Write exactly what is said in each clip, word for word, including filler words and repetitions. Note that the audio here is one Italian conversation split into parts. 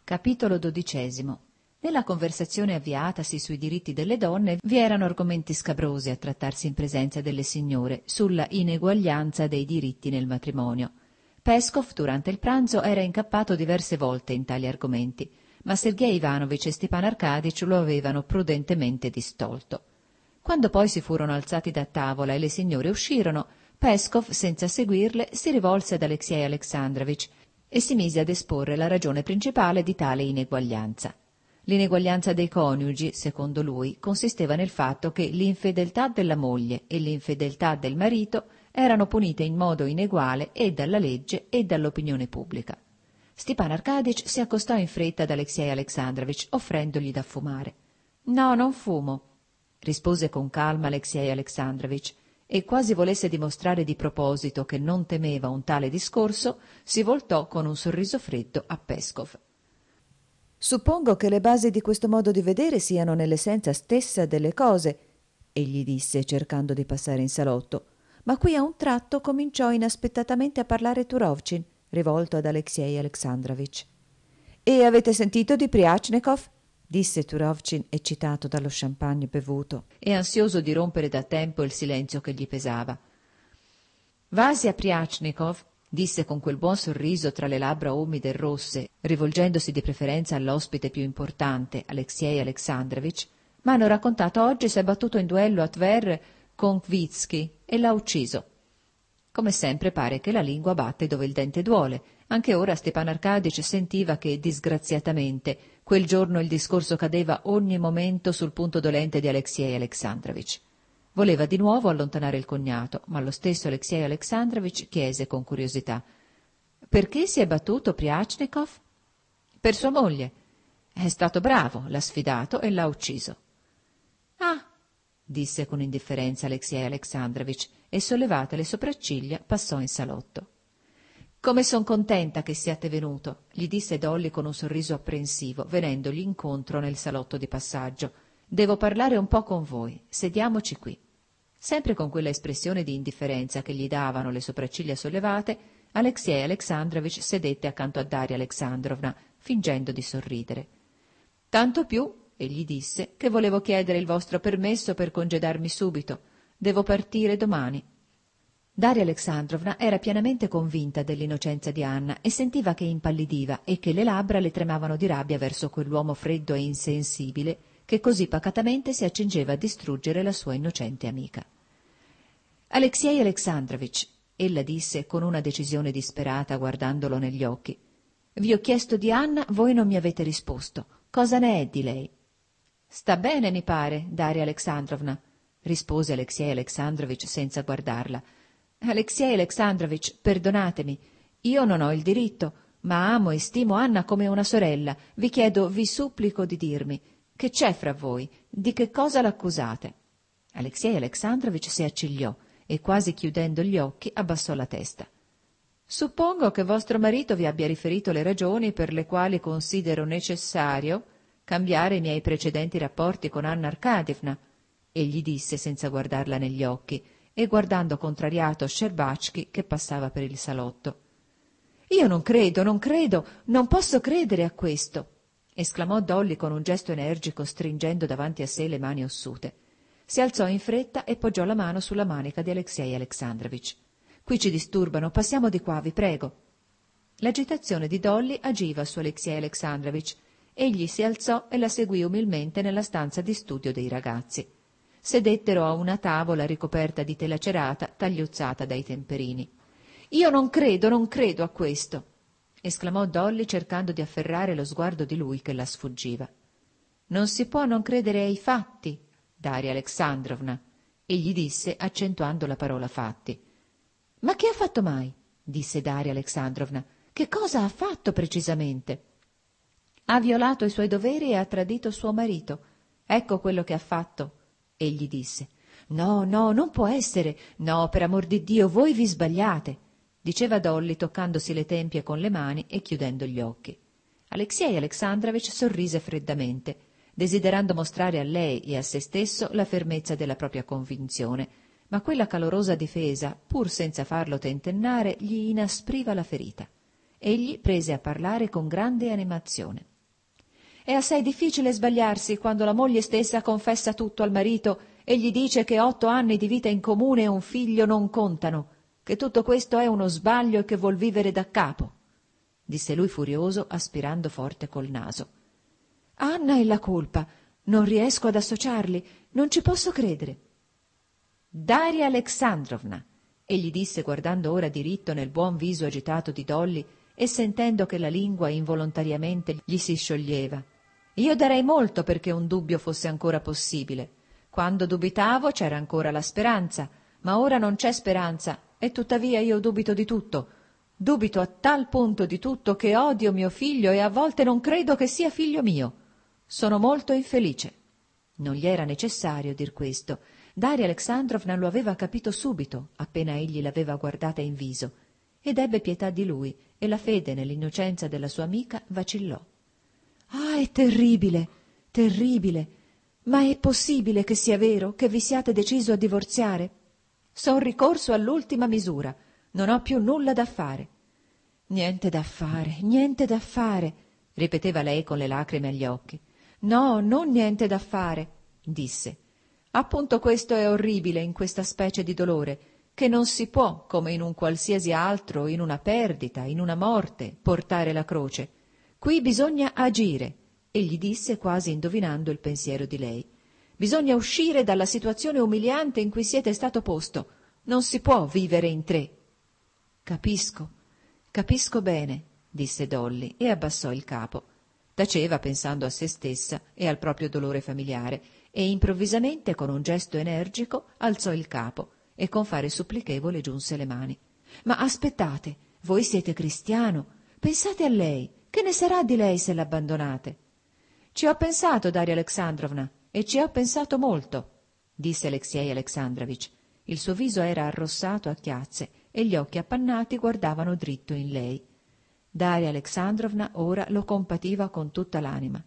Capitolo dodicesimo. Nella conversazione avviatasi sui diritti delle donne vi erano argomenti scabrosi a trattarsi in presenza delle signore sulla ineguaglianza dei diritti nel matrimonio. Peskov durante il pranzo era incappato diverse volte in tali argomenti, ma Sergej Ivanovich e Stepan Arkadych lo avevano prudentemente distolto. Quando poi si furono alzati da tavola e le signore uscirono, Peskov, senza seguirle, si rivolse ad Alexei Alexandrovich e si mise ad esporre la ragione principale di tale ineguaglianza. L'ineguaglianza dei coniugi, secondo lui, consisteva nel fatto che l'infedeltà della moglie e l'infedeltà del marito erano punite in modo ineguale e dalla legge e dall'opinione pubblica. Stepan Arkadych si accostò in fretta ad Alexei Alexandrovich, offrendogli da fumare. «No, non fumo», rispose con calma Alexei Alexandrovich, e quasi volesse dimostrare di proposito che non temeva un tale discorso, si voltò con un sorriso freddo a Peskov. «Suppongo che le basi di questo modo di vedere siano nell'essenza stessa delle cose», egli disse cercando di passare in salotto, ma qui a un tratto cominciò inaspettatamente a parlare Turovcin, rivolto ad Alexei Alexandrovich. «E avete sentito di Priachnikov?» disse Turovcin, eccitato dallo champagne bevuto e ansioso di rompere da tempo il silenzio che gli pesava. «Vasia Priachnikov», disse con quel buon sorriso tra le labbra umide e rosse, rivolgendosi di preferenza all'ospite più importante, Alexei Alexandrovich, «m'hanno raccontato oggi s'è battuto in duello a Tver con Kvitsky e l'ha ucciso». Come sempre pare che la lingua batte dove il dente duole. Anche ora Stepan Arkadych sentiva che, disgraziatamente, quel giorno il discorso cadeva ogni momento sul punto dolente di Alexei Alexandrovich. Voleva di nuovo allontanare il cognato, ma lo stesso Alexei Alexandrovich chiese con curiosità: «Perché si è battuto Priachnikov?» «Per sua moglie. È stato bravo, l'ha sfidato e l'ha ucciso». «Ah», disse con indifferenza Alexei Alexandrovich, e sollevate le sopracciglia passò in salotto. «Come son contenta che siate venuto», gli disse Dolly con un sorriso apprensivo, venendogli incontro nel salotto di passaggio. «Devo parlare un po' con voi. Sediamoci qui». Sempre con quella espressione di indifferenza che gli davano le sopracciglia sollevate, Alexei Alexandrovich sedette accanto a Daria Alexandrovna, fingendo di sorridere. «Tanto più», egli disse, «che volevo chiedere il vostro permesso per congedarmi subito. Devo partire domani». Daria Alexandrovna era pienamente convinta dell'innocenza di Anna e sentiva che impallidiva e che le labbra le tremavano di rabbia verso quell'uomo freddo e insensibile che così pacatamente si accingeva a distruggere la sua innocente amica. «Alexei Alexandrovich», ella disse con una decisione disperata guardandolo negli occhi, «vi ho chiesto di Anna, voi non mi avete risposto. Cosa ne è di lei?» «Sta bene, mi pare, Daria Alexandrovna», rispose Alexei Alexandrovich senza guardarla. «Alexei Alexandrovich, perdonatemi, io non ho il diritto, ma amo e stimo Anna come una sorella. Vi chiedo, vi supplico di dirmi, che c'è fra voi? Di che cosa l'accusate?» Alexei Alexandrovich si accigliò e, quasi chiudendo gli occhi, abbassò la testa. «Suppongo che vostro marito vi abbia riferito le ragioni per le quali considero necessario cambiare i miei precedenti rapporti con Anna Arkadievna», egli disse senza guardarla negli occhi e guardando contrariato Shcherbatsky che passava per il salotto. «Io non credo, non credo, non posso credere a questo», esclamò Dolly con un gesto energico, stringendo davanti a sé le mani ossute. Si alzò in fretta e poggiò la mano sulla manica di Alexei Alexandrovich. «Qui ci disturbano, passiamo di qua, vi prego». L'agitazione di Dolly agiva su Alexei Alexandrovich. Egli si alzò e la seguì umilmente nella stanza di studio dei ragazzi. Sedettero a una tavola ricoperta di tela cerata tagliuzzata dai temperini. «Io non credo, non credo a questo», esclamò Dolly cercando di afferrare lo sguardo di lui che la sfuggiva. «Non si può non credere ai fatti, Daria Alexandrovna», egli disse accentuando la parola fatti. «Ma che ha fatto mai?» disse Daria Alexandrovna. «Che cosa ha fatto precisamente?» «Ha violato i suoi doveri e ha tradito suo marito. Ecco quello che ha fatto», egli disse. «No, no, non può essere. No, per amor di Dio, voi vi sbagliate», diceva Dolly toccandosi le tempie con le mani e chiudendo gli occhi. Alexei Alexandrovich sorrise freddamente, desiderando mostrare a lei e a se stesso la fermezza della propria convinzione, ma quella calorosa difesa, pur senza farlo tentennare, gli inaspriva la ferita. Egli prese a parlare con grande animazione. È assai difficile sbagliarsi quando la moglie stessa confessa tutto al marito e gli dice che otto anni di vita in comune e un figlio non contano, che tutto questo è uno sbaglio e che vuol vivere da capo, disse lui furioso, aspirando forte col naso. Anna è la colpa, non riesco ad associarli, non ci posso credere. Daria Alexandrovna, egli disse guardando ora diritto nel buon viso agitato di Dolly e sentendo che la lingua involontariamente gli si scioglieva. Io darei molto perché un dubbio fosse ancora possibile. Quando dubitavo c'era ancora la speranza, ma ora non c'è speranza e tuttavia io dubito di tutto. Dubito a tal punto di tutto che odio mio figlio e a volte non credo che sia figlio mio. Sono molto infelice. Non gli era necessario dir questo. Daria Alexandrovna lo aveva capito subito, appena egli l'aveva guardata in viso, ed ebbe pietà di lui, e la fede nell'innocenza della sua amica vacillò. Ah, è terribile, terribile! Ma è possibile che sia vero che vi siate deciso a divorziare? Son ricorso all'ultima misura, non ho più nulla da fare. Niente da fare, niente da fare, ripeteva lei con le lacrime agli occhi. No, non niente da fare, disse. Appunto questo è orribile in questa specie di dolore, che non si può, come in un qualsiasi altro, in una perdita, in una morte, portare la croce. Qui bisogna agire, egli disse quasi indovinando il pensiero di lei. Bisogna uscire dalla situazione umiliante in cui siete stato posto. Non si può vivere in tre. Capisco, capisco bene, disse Dolly e abbassò il capo. Taceva pensando a se stessa e al proprio dolore familiare e improvvisamente con un gesto energico alzò il capo e con fare supplichevole giunse le mani. Ma aspettate, voi siete cristiano, pensate a lei, che ne sarà di lei se l'abbandonate? Ci ho pensato, Daria Alexandrovna, e ci ho pensato molto, disse Aleksej Aleksandrovich. Il suo viso era arrossato a chiazze e gli occhi appannati guardavano dritto in lei. Daria Alexandrovna ora lo compativa con tutta l'anima.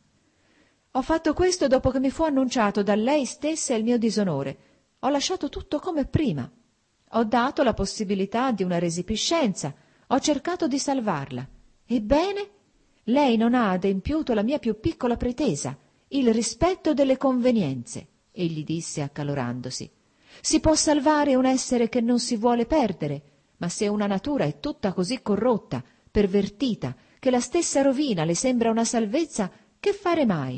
Ho fatto questo dopo che mi fu annunciato da lei stessa il mio disonore. Ho lasciato tutto come prima. Ho dato la possibilità di una resipiscenza. Ho cercato di salvarla. Ebbene, lei non ha adempiuto la mia più piccola pretesa, il rispetto delle convenienze, egli disse accalorandosi. Si può salvare un essere che non si vuole perdere, ma se una natura è tutta così corrotta, pervertita, che la stessa rovina le sembra una salvezza, che fare mai?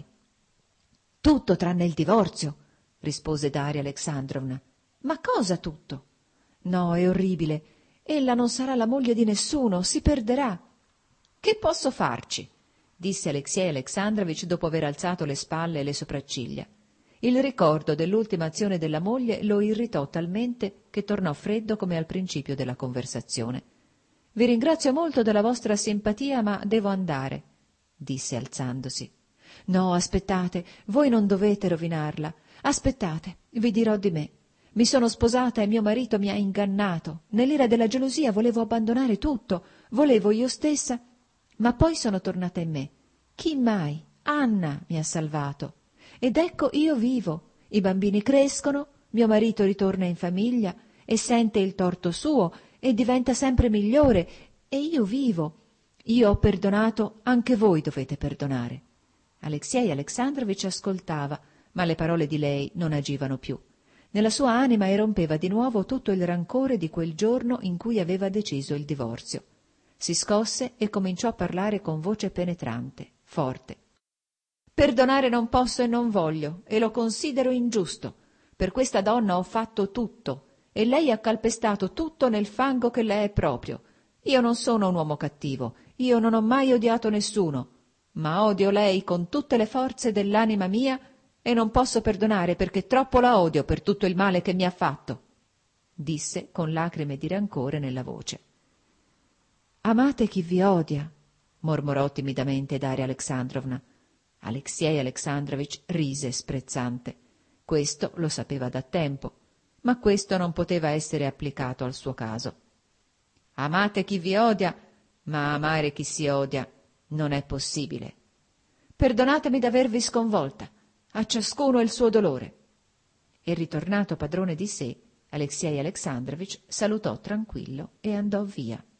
Tutto tranne il divorzio, rispose Daria Alexandrovna. Ma cosa tutto? No, è orribile. Ella non sarà la moglie di nessuno, si perderà. Che posso farci? Disse Aleksej Aleksandrovich dopo aver alzato le spalle e le sopracciglia. Il ricordo dell'ultima azione della moglie lo irritò talmente che tornò freddo come al principio della conversazione. Vi ringrazio molto della vostra simpatia, ma devo andare, disse alzandosi. No, aspettate, voi non dovete rovinarla. Aspettate, vi dirò di me. Mi sono sposata e mio marito mi ha ingannato. Nell'ira della gelosia volevo abbandonare tutto, volevo io stessa, ma poi sono tornata in me. Chi mai? Anna mi ha salvato. Ed ecco io vivo, i bambini crescono, mio marito ritorna in famiglia e sente il torto suo e diventa sempre migliore, e io vivo. Io ho perdonato, anche voi dovete perdonare. Aleksej Aleksandrovich ascoltava, ma le parole di lei non agivano più. Nella sua anima erompeva di nuovo tutto il rancore di quel giorno in cui aveva deciso il divorzio. Si scosse e cominciò a parlare con voce penetrante, forte. Perdonare non posso e non voglio, e lo considero ingiusto. Per questa donna ho fatto tutto, e lei ha calpestato tutto nel fango che le è proprio. Io non sono un uomo cattivo, io non ho mai odiato nessuno, ma odio lei con tutte le forze dell'anima mia e non posso perdonare perché troppo la odio per tutto il male che mi ha fatto, disse con lacrime di rancore nella voce. Amate chi vi odia, mormorò timidamente Daria Alexandrovna. Aleksej Aleksandrovich rise sprezzante. Questo lo sapeva da tempo, ma questo non poteva essere applicato al suo caso. Amate chi vi odia, ma amare chi si odia non è possibile. Perdonatemi d'avervi sconvolta, a ciascuno il suo dolore. E ritornato padrone di sé, Aleksej Aleksandrovich salutò tranquillo e andò via.